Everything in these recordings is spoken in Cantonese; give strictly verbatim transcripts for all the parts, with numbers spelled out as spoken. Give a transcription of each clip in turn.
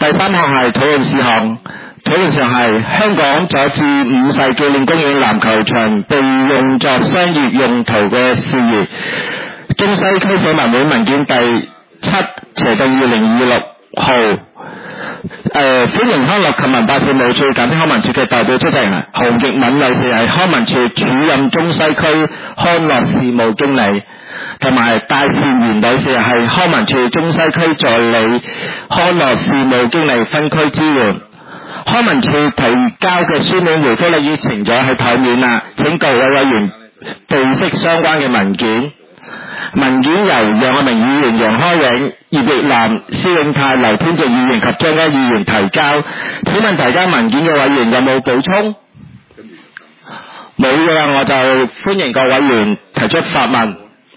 第三項係討論事項，討論上係香港佐治五世紀念公園籃球場被用作商業用途嘅事宜。中西區社民會文件第七斜到二零二六號。誒、呃，歡迎康樂及文化事務處簡稱康文署嘅代表出席人洪奕敏女士係康文署主任中西區康樂事務經理，同埋戴善賢女士係康文署中西區助理康樂事務經理分區支援。康文署提交嘅書面回覆咧已經呈咗喺台面啦，請各位委員備悉相關嘅文件。文件由楊愛明議員、楊開永、葉奕南、施永泰、劉天席議員及張家議員提交。請問提交文件嘅委員有冇補充？冇嘅話，我就歡迎各委員提出發問。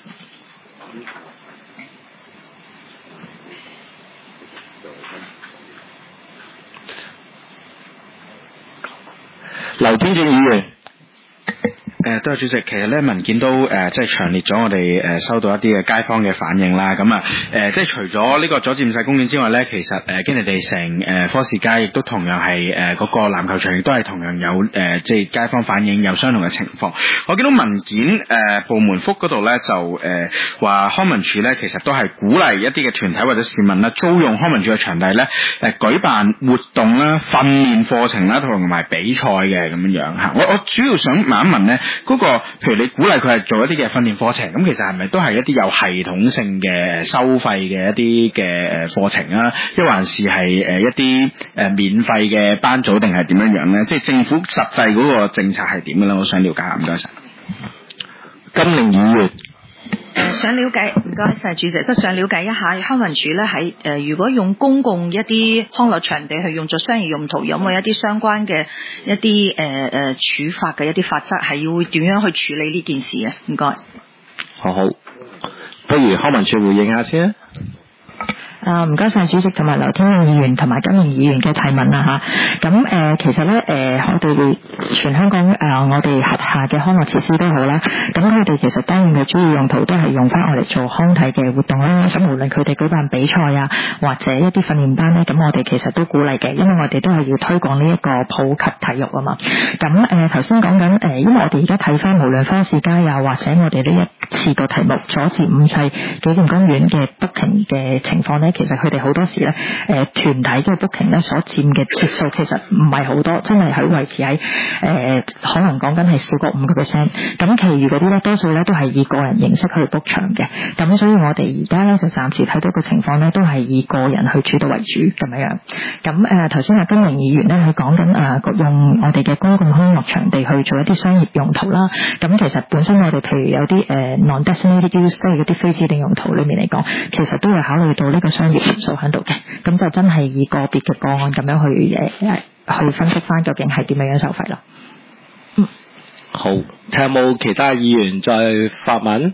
劉天席議員。 誒，多謝主席。其實咧文件都誒即係詳列咗我哋誒收到一啲嘅街坊嘅反應啦。咁啊誒即係除咗呢個佐治五世公園之外咧，其實誒堅尼地城誒科士街亦都同樣係誒嗰個籃球場亦都係同樣有誒即係街坊反映有相同嘅情況。我見到文件誒部門覆嗰度咧就誒話康文署咧其實都係鼓勵一啲嘅團體或者市民啦租用康文署嘅場地咧誒舉辦活動啦、訓練課程啦同埋比賽嘅咁樣樣嚇。我我主要想問一問咧。嗰、那個，譬如你鼓勵佢係做一啲嘅訓練課程，咁其實係咪都係一啲有系統性嘅收費嘅一啲嘅誒課程啊？抑還是係誒一啲誒免費嘅班組定係點樣樣咧？即係政府實際嗰個政策係點嘅咧？我想了解下，唔該晒。 金寧議員。 誒想了解，唔該晒主席，都想了解一下康文署咧喺誒如果用公共一啲康樂場地去用作商業用途，有冇一啲相關嘅一啲誒誒處罰嘅一啲法則，係要點樣去處理呢件事啊？唔該。 好好，不如康文署回應下先啊。 啊，唔該晒主席同埋劉天永議員同埋金寧議員嘅提問啦吓。咁、啊、誒、呃，其實咧誒、呃，我哋全香港誒、呃，我哋轄下嘅康樂設施都好啦。咁佢哋其實當然嘅主要用途都係用翻我哋做康體嘅活動啦。咁無論佢哋舉辦比賽啊，或者一啲訓練班咧，咁我哋其實都鼓勵嘅，因為我哋都係要推廣呢一個普及體育啊嘛。咁誒，頭先講緊誒，因為我哋而家睇翻無論科士街啊，或者我哋呢一次個題目佐治五世紀念公園嘅 booking 嘅情況咧。其實佢哋好多時咧，誒、呃、團體嘅 booking 咧所佔嘅次數其實唔係好多，真係喺維持喺誒、呃、可能講緊係少過五個 percent。咁其餘嗰啲咧，多數咧都係以個人形式去 book 場嘅。咁所以我哋而家咧就暫時睇到個情況咧，都係以個人去主導為主咁樣樣。咁誒頭先阿金寧議員咧，佢講緊誒用我哋嘅公共康樂場地去做一啲商業用途啦。咁其實本身我哋譬如有啲誒、呃、non-designated use 即係嗰啲非指定用途裏面嚟講，其實都會考慮到呢個商業元素喺度嘅，咁就真係以個別嘅個案咁樣去誒去分析翻究竟係點樣樣收費咯。嗯， 好，睇下有冇其他議員再發問？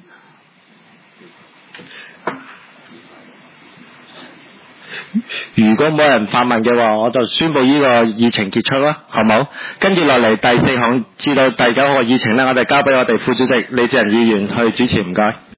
如果冇人發問嘅話，我就宣布呢個議程結束啦，好冇？跟住落嚟第四項至到第九個議程咧，我哋交俾我哋副主席李志仁議員去主持，唔該。